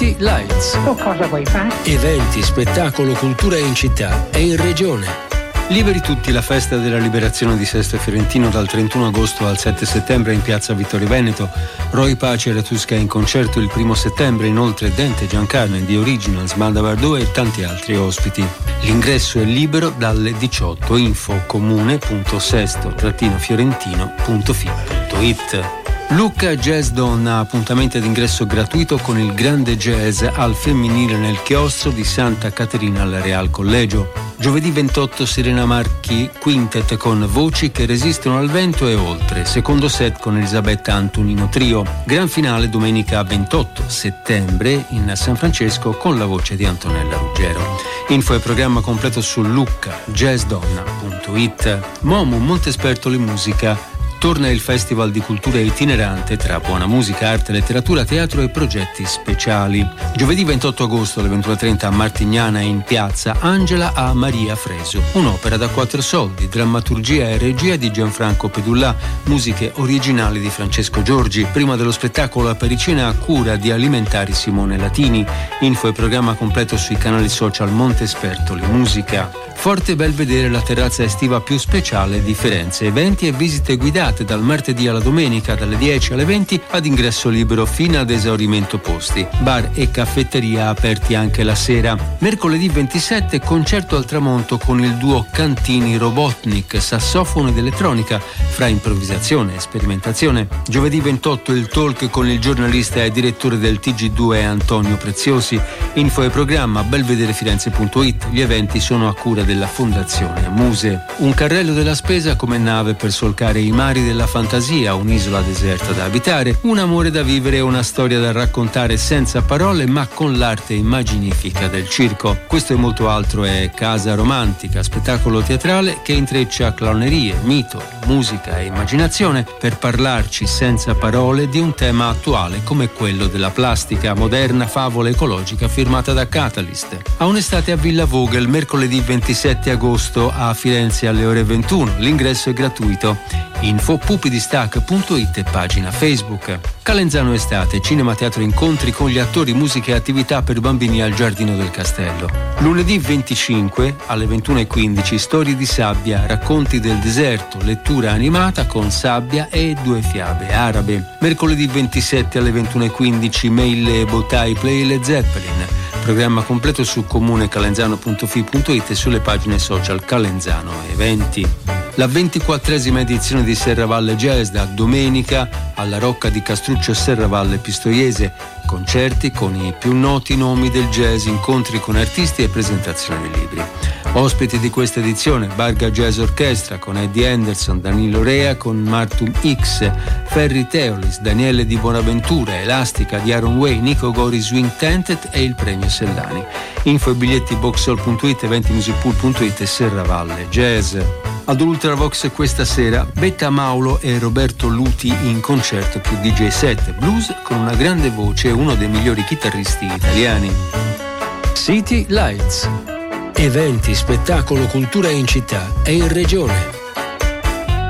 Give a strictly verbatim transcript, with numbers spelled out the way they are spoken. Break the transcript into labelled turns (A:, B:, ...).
A: City Lights.
B: O cosa vuoi fare?
A: Eventi, spettacolo, cultura in città e in regione.
C: Liberi tutti, la festa della liberazione di Sesto Fiorentino dal trentuno agosto al sette settembre in piazza Vittorio Veneto. Roy Pace e Ratusca in concerto il primo settembre, inoltre Dente, Giancarlo, The Originals, Banda Bardot e tanti altri ospiti. L'ingresso è libero dalle diciotto. Info comune punto sesto fiorentino punto fi punto it. Lucca Jazz Donna, appuntamento ad ingresso gratuito con il grande jazz al femminile nel chiostro di Santa Caterina al Real Collegio. Giovedì ventotto Serena Marchi Quintet con Voci che resistono al vento e oltre, secondo set con Elisabetta Antonino Trio. Gran finale domenica ventotto settembre in San Francesco con la voce di Antonella Ruggero. Info e programma completo su lucca jazz donna punto it. Momo Montespertoli Musica. Torna il Festival di Cultura Itinerante tra buona musica, arte, letteratura, teatro e progetti speciali. Giovedì ventotto agosto alle ventuno e trenta a Martignana in piazza Angela a Maria Fresu. Un'opera da quattro soldi, drammaturgia e regia di Gianfranco Pedullà, musiche originali di Francesco Giorgi. Prima dello spettacolo a Pericena a cura di Alimentari Simone Latini. Info e programma completo sui canali social Montespertoli Musica. Forte Belvedere, la terrazza estiva più speciale di Firenze. Eventi e visite guidate dal martedì alla domenica dalle dieci alle venti ad ingresso libero fino ad esaurimento posti. Bar e caffetteria aperti anche la sera. Mercoledì ventisette concerto al tramonto con il duo Cantini Robotnik, sassofono ed elettronica, fra improvvisazione e sperimentazione. Giovedì ventotto il talk con il giornalista e direttore del T G due Antonio Preziosi. Info e programma belvederefirenze punto it. Gli eventi sono a cura della Fondazione Muse. Un carrello della spesa come nave per solcare i mari della fantasia, un'isola deserta da abitare, un amore da vivere e una storia da raccontare senza parole ma con l'arte immaginifica del circo. Questo e molto altro è Casa Romantica, spettacolo teatrale che intreccia clownerie, mito, musica e immaginazione per parlarci senza parole di un tema attuale come quello della plastica, moderna favola ecologica firmata da Catalyst. A un'estate a Villa Vogel, mercoledì ventisette agosto a Firenze alle ore ventuno. L'ingresso è gratuito. Info pupidistac punto it e pagina Facebook. Calenzano Estate, cinema, teatro, incontri con gli attori, musica e attività per bambini al Giardino del Castello. Lunedì venticinque alle ventuno e quindici Storie di sabbia, racconti del deserto, lettura animata con sabbia e due fiabe arabe. Mercoledì ventisette alle ventuno e quindici Meille Botai Play Led Zeppelin. Programma completo su comune calenzano punto fi punto it e sulle pagine social Calenzano Eventi. La ventiquattresima edizione di Serravalle Jazz da domenica alla Rocca di Castruccio Serravalle Pistoiese. Concerti con i più noti nomi del jazz, incontri con artisti e presentazione di libri. Ospiti di questa edizione: Barga Jazz Orchestra con Eddie Anderson, Danilo Rea con Martum X, Ferri Teolis, Daniele Di Bonaventura, Elastica di Aaron Way, Nico Gori Swing Tented e il premio Sellani. Info e biglietti boxhall punto it, eventimusicpool punto it e Serravalle Jazz. Ad Ultravox questa sera Betta Maulo e Roberto Luti in concerto più D J set, blues con una grande voce e uno dei migliori chitarristi italiani.
A: City Lights. Eventi, spettacolo, cultura in città e in regione.